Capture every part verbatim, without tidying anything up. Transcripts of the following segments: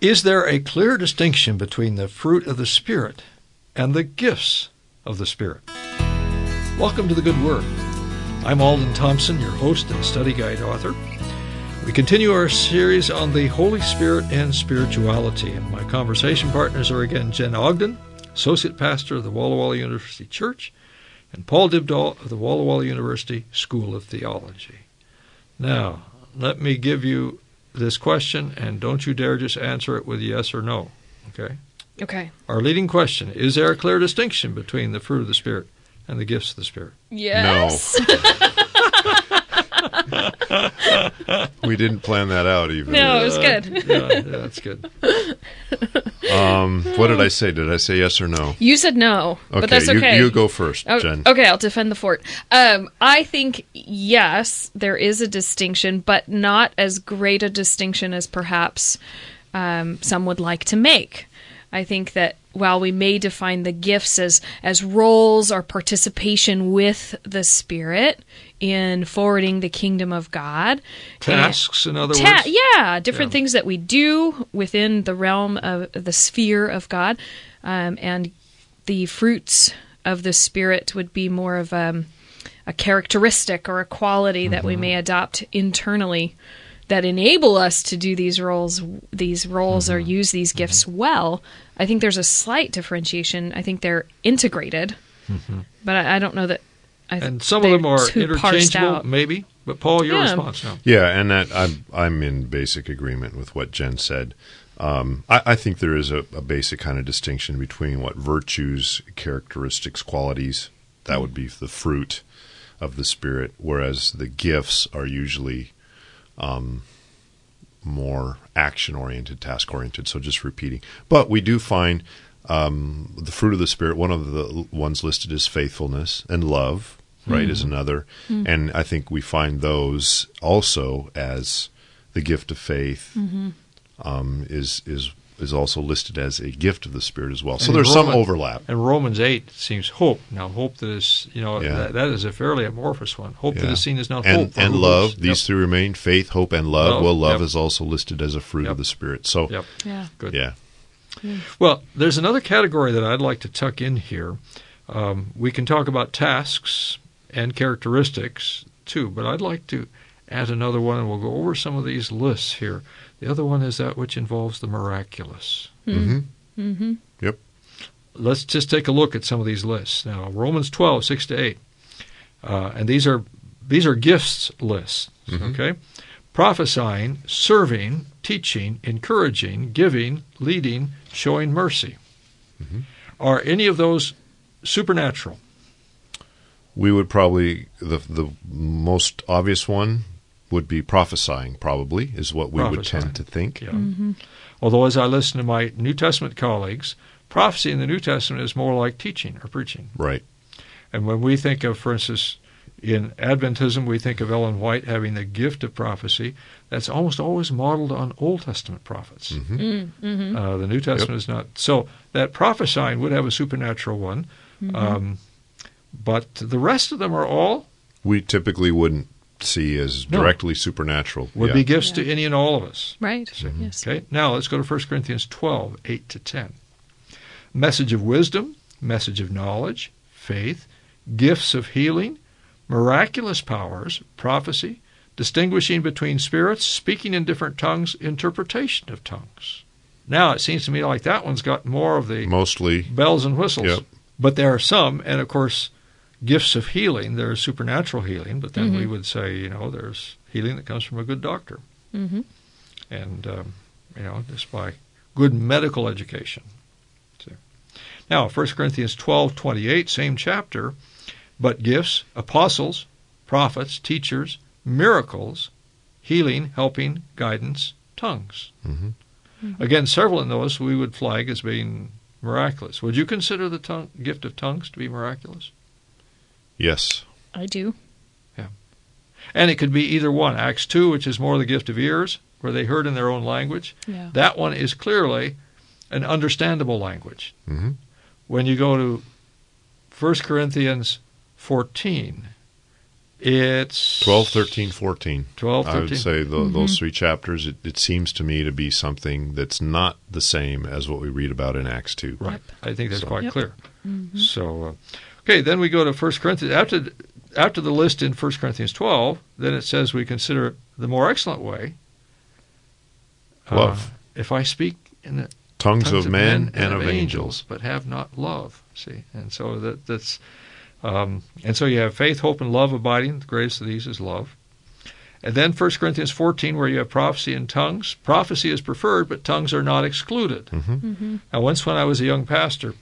Is there a clear distinction between the fruit of the Spirit and the gifts of the Spirit? Welcome to The Good Word. I'm Alden Thompson, your host and study guide author. We continue our series on the Holy Spirit and spirituality, and my conversation partners are again Jen Ogden, Associate Pastor of the Walla Walla University Church, and Paul Dybdahl of the Walla Walla University School of Theology. Now, let me give you this question, and don't you dare just answer it with yes or no, okay? Okay. Our leading question, is there a clear distinction between the fruit of the Spirit and the gifts of the Spirit? Yes. No. We didn't plan that out even. No, it was good. Uh, yeah, yeah, that's good. Um, what did I say? Did I say yes or no? You said no, Okay, but that's you, okay. you go first, Oh, Jen. okay, I'll defend the fort. Um, I think, yes, there is a distinction, but not as great a distinction as perhaps um, some would like to make. I think that while we may define the gifts as, as roles or participation with the Spirit in forwarding the kingdom of God. Tasks, in other ta- words? Yeah, different Yeah. things that we do within the realm of the sphere of God. Um, and the fruits of the Spirit would be more of um, a characteristic or a quality mm-hmm. that we may adopt internally that enable us to do these roles, these roles mm-hmm. or use these gifts mm-hmm. well. I think there's a slight differentiation. I think they're integrated, mm-hmm. but I, I don't know that. I and some of them are interchangeable, out. maybe. But Paul, your yeah. response now. Yeah, and that I'm I'm in basic agreement with what Jen said. Um, I, I think there is a, a basic kind of distinction between what virtues, characteristics, qualities, that would be the fruit of the Spirit, whereas the gifts are usually um, more action-oriented, task-oriented, so just repeating. But we do find um, the fruit of the Spirit, one of the ones listed is faithfulness, and love, right, mm-hmm. is another. Mm-hmm. And I think we find those also as the gift of faith mm-hmm. um, is is is also listed as a gift of the Spirit as well. So and there's Roman, some overlap. And Romans eight seems hope. Now, hope that is, you know, yeah. that, that is a fairly amorphous one. Hope yeah. that is seen as not and, hope. And love, these yep. three remain, faith, hope, and love. Love. Well, love Yep. is also listed as a fruit Yep. of the Spirit. So, yep. yeah. Good. Yeah. Well, there's another category that I'd like to tuck in here. Um, we can talk about tasks and characteristics, too, but I'd like to add another one, and we'll go over some of these lists here. The other one is that which involves the miraculous. Mm-hmm. Mm-hmm. Yep. Let's just take a look at some of these lists. Now, Romans twelve, six to eight. Uh, and these are these are gifts lists, mm-hmm. okay? Prophesying, serving, teaching, encouraging, giving, leading, showing mercy. Mm-hmm. Are any of those supernatural? We would probably, the the most obvious one would be prophesying, probably, is what we prophesying. would tend to think. Yeah. Mm-hmm. Although as I listen to my New Testament colleagues, prophecy in the New Testament is more like teaching or preaching. Right. And when we think of, for instance, in Adventism, we think of Ellen White having the gift of prophecy. That's almost always modeled on Old Testament prophets. Mm-hmm. Mm-hmm. Uh, the New Testament Yep. is not. So that prophesying would have a supernatural one. Mm-hmm. Um, but the rest of them are all We typically wouldn't see as No. directly supernatural. would yeah. be gifts Yeah. to any and all of us. Right. Mm-hmm. Yes. Okay, now let's go to First Corinthians twelve, eight to ten. Message of wisdom, message of knowledge, faith, gifts of healing, miraculous powers, prophecy, distinguishing between spirits, speaking in different tongues, interpretation of tongues. Now it seems to me like that one's got more of the Mostly. bells and whistles. Yep. But there are some, and of course, gifts of healing. There's supernatural healing, but then Mm-hmm. we would say, you know, there's healing that comes from a good doctor. Mm-hmm. And, um, you know, just by good medical education. So, now, First Corinthians twelve, twenty-eight, same chapter, but gifts, apostles, prophets, teachers, miracles, healing, helping, guidance, tongues. Mm-hmm. Mm-hmm. Again, several in those we would flag as being miraculous. Would you consider the tongue, gift of tongues to be miraculous? Yes. I do. And it could be either one. Acts two, which is more the gift of ears, where they heard in their own language. Yeah. That one is clearly an understandable language. Mm-hmm. When you go to First Corinthians fourteen, It's twelve, thirteen, fourteen. twelve, I would thirteen. say the, those three chapters, it, it seems to me to be something that's not the same as what we read about in Acts two. Right. I think that's So- quite Yep. clear. Mm-hmm. So, uh, okay, then we go to First Corinthians. After, after the list in First Corinthians twelve, then it says we consider the more excellent way. uh, Love. if I speak in the Tongues, tongues of men and of angels. but have not love. See, and so that that's, um, and so you have faith, hope, and love abiding. The greatest of these is love. And then First Corinthians fourteen, where you have prophecy and tongues. Prophecy is preferred, but tongues are not excluded. Mhm. Mm-hmm. Now, once when I was a young pastor,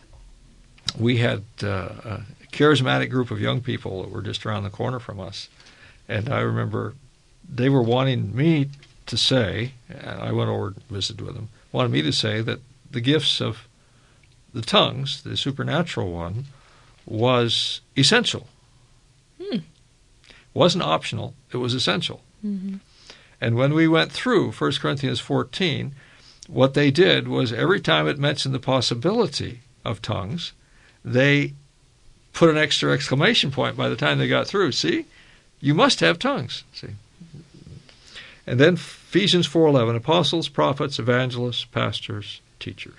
we had uh, a charismatic group of young people that were just around the corner from us. And I remember they were wanting me to say, and I went over and visited with them, wanted me to say that the gifts of the tongues, the supernatural one, was essential. Hmm. Wasn't optional, it was essential. Mm-hmm. And when we went through First Corinthians fourteen, what they did was every time it mentioned the possibility of tongues, they put an extra exclamation point by the time they got through. See, you must have tongues. See, and then Ephesians four eleven: apostles, prophets, evangelists, pastors, teachers.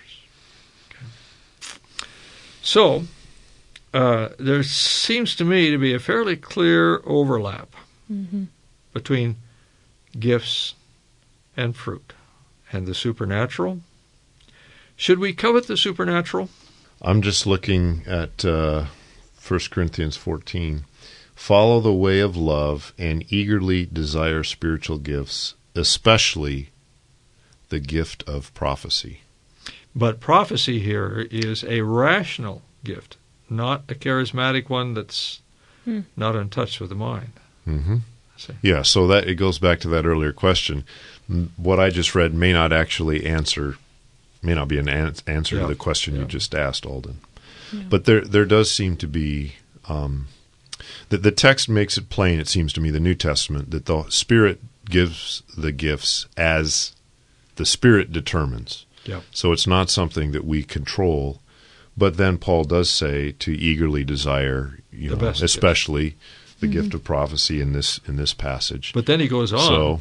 Okay. So uh, there seems to me to be a fairly clear overlap Mm-hmm. between gifts and fruit and the supernatural. Should we covet the supernatural? I'm just looking at uh, First Corinthians fourteen. Follow the way of love and eagerly desire spiritual gifts, especially the gift of prophecy. But prophecy here is a rational gift, not a charismatic one that's Hmm. not in touch with the mind. Mm-hmm. See. Yeah, so that it goes back to that earlier question. M- What I just read may not actually answer, may not be an an- answer Yeah. to the question Yeah. you just asked, Alden. Yeah. But there, there does seem to be um, the, the text makes it plain. It seems to me, the New Testament, that the Spirit gives the gifts as the Spirit determines. Yeah. So it's not something that we control. But then Paul does say to eagerly desire, you The know, best gift. especially the gift of prophecy in this in this passage. But then he goes on So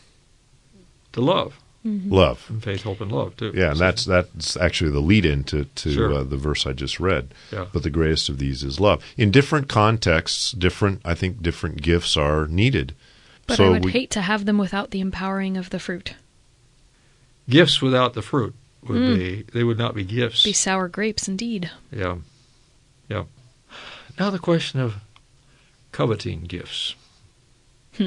to love, love. and faith, hope, and love too. Yeah, and So, that's that's actually the lead-in to, to Sure. uh, the verse I just read. Yeah. But the greatest of these is love. In different contexts, different I think different gifts are needed. But so I would we, hate to have them without the empowering of the fruit. gifts without the fruit would Mm. be, they would not be gifts. Be sour grapes indeed. Yeah. Yeah. Now the question of coveting gifts. Hmm.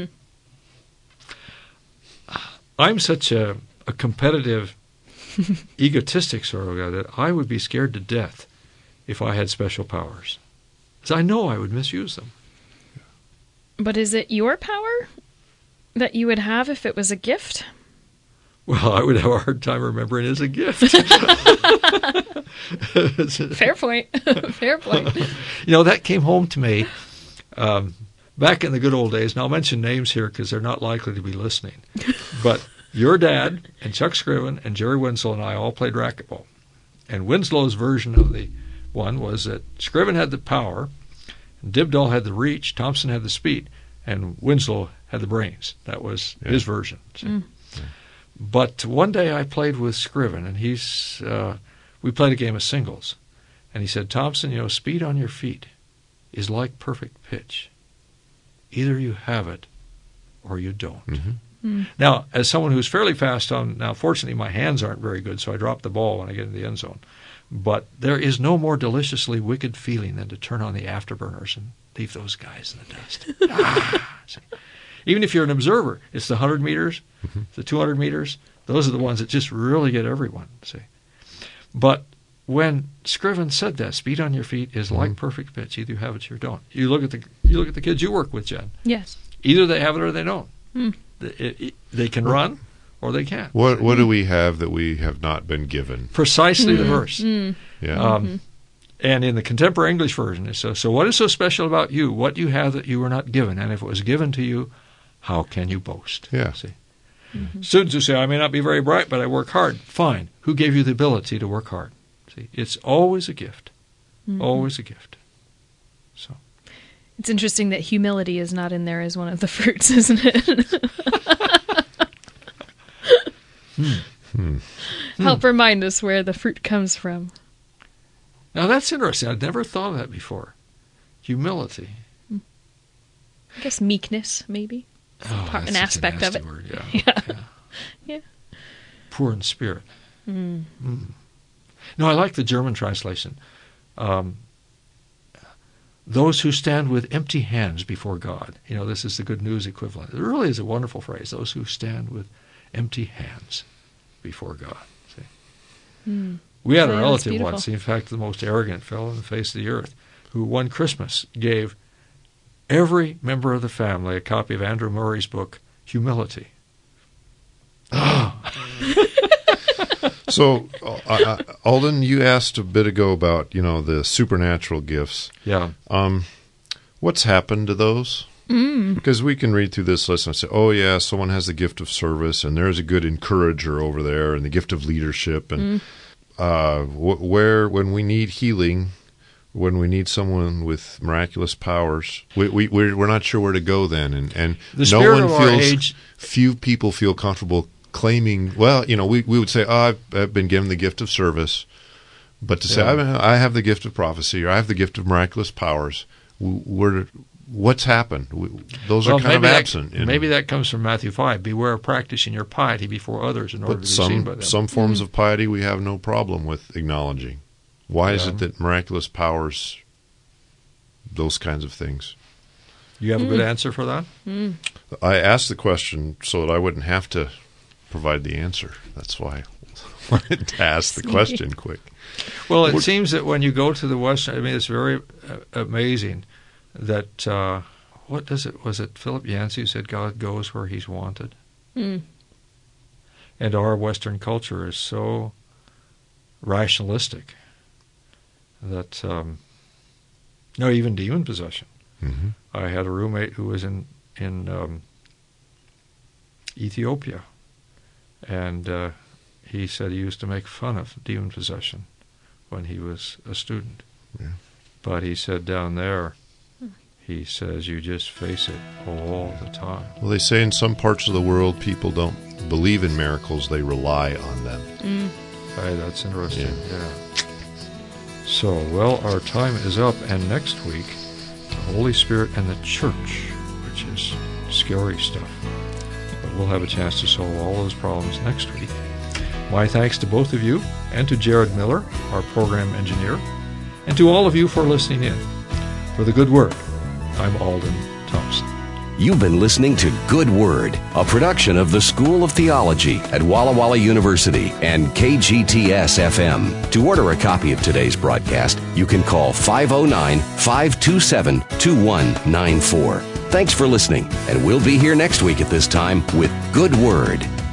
I'm such a, a competitive, egotistic sort of guy that I would be scared to death if I had special powers. Because I know I would misuse them. But is it your power that you would have if it was a gift? Well, I would have a hard time remembering it as a gift. Fair point. Fair point. You know, that came home to me um, back in the good old days. And I'll mention names here because they're not likely to be listening. But your dad and Chuck Scriven and Jerry Winslow and I all played racquetball. And Winslow's version of the one was that Scriven had the power, Dibdall had the reach, Thompson had the speed, and Winslow had the brains. That was Yeah. his version. See? Mm. But one day I played with Scriven, and he's uh, we played a game of singles. And he said, Thompson, you know, speed on your feet is like perfect pitch. Either you have it or you don't. Mhm. Mm. Now, as someone who's fairly fast on, now fortunately my hands aren't very good, so I drop the ball when I get in the end zone. But there is no more deliciously wicked feeling than to turn on the afterburners and leave those guys in the dust. Ah, see. Even if you're an observer, it's the one hundred meters, Mhm. the two hundred meters, those are the ones that just really get everyone. See. But when Scriven said that, speed on your feet is like Mhm. perfect pitch. Either you have it or you don't. You look at the you look at the kids you work with, Jen. Yes. Either they have it or they don't. Mm. It- it- they can run or they can't. What what do we have that we have not been given? Precisely the Mm, verse. mm. Yeah. Um, and in the contemporary English version, it's so, so what is so special about you? What you have that you were not given? And if it was given to you, how can you boast? Yeah. See? Mm-hmm. Students who say, I may not be very bright, but I work hard. Fine. Who gave you the ability to work hard? See, it's always a gift. Mhm. Always a gift. So, It's interesting that humility is not in there as one of the fruits, isn't it? hmm. Hmm. Help remind us where the fruit comes from. Now that's interesting. I'd never thought of that before. Humility. I guess meekness, maybe. Oh, Part, that's an such aspect a of nasty it. Word. Yeah. Yeah. yeah. Yeah. Poor in spirit. Mm. Mm. No, I like the German translation. Um, those who stand with empty hands before God. You know, this is the Good News equivalent. It really is a wonderful phrase. Those who stand with empty hands before God. See? Mm. We had Yeah, a that's relative beautiful. once, in fact, the most arrogant fellow on the face of the earth, who one Christmas gave every member of the family a copy of Andrew Murray's book, Humility. Oh. So, uh, uh, Alden, you asked a bit ago about, you know, the supernatural gifts. Yeah. Um, what's happened to those? Mm. Because we can read through this list and say, oh, yeah, someone has the gift of service, and there's a good encourager over there, and the gift of leadership. And Mm. uh, wh- where, when we need healing, when we need someone with miraculous powers, we, we, we're, we're not sure where to go then. And, and The no spirit one of our feels, age- few people feel comfortable claiming, well, you know, we, we would say, oh, I've, I've been given the gift of service. But to say, Yeah. I, I have the gift of prophecy, or I have the gift of miraculous powers, we're, what's happened? We, those Well, are kind of maybe that- absent. in- Maybe that comes from Matthew five. Beware of practicing your piety before others in order to But be seen by some, them. some forms of piety we have no problem with acknowledging. Why is Yeah. it that miraculous powers, those kinds of things? You have a good answer for that? Mm. I asked the question so that I wouldn't have to provide the answer. That's why I wanted to ask the question quick. Well, it What- seems that when you go to the Western, I mean, it's very uh, amazing that, uh, what does it, was it Philip Yancey who said God goes where he's wanted? Mm. And our Western culture is so rationalistic that, um, no, even demon possession. Mm-hmm. I had a roommate who was in, in um, Ethiopia, and uh, he said he used to make fun of demon possession when he was a student. Yeah. But he said down there, he says you just face it all the time. Well, they say in some parts of the world people don't believe in miracles, they rely on them. Mm. Hey, that's interesting. Yeah. Yeah. So, well, our time is up, and next week, the Holy Spirit and the Church, which is scary stuff. But we'll have a chance to solve all those problems next week. My thanks to both of you, and to Jared Miller, our program engineer, and to all of you for listening in. For the Good Word, I'm Alden Thompson. You've been listening to Good Word, a production of the School of Theology at Walla Walla University and K G T S F M. To order a copy of today's broadcast, you can call five oh nine, five two seven, two one nine four. Thanks for listening, and we'll be here next week at this time with Good Word.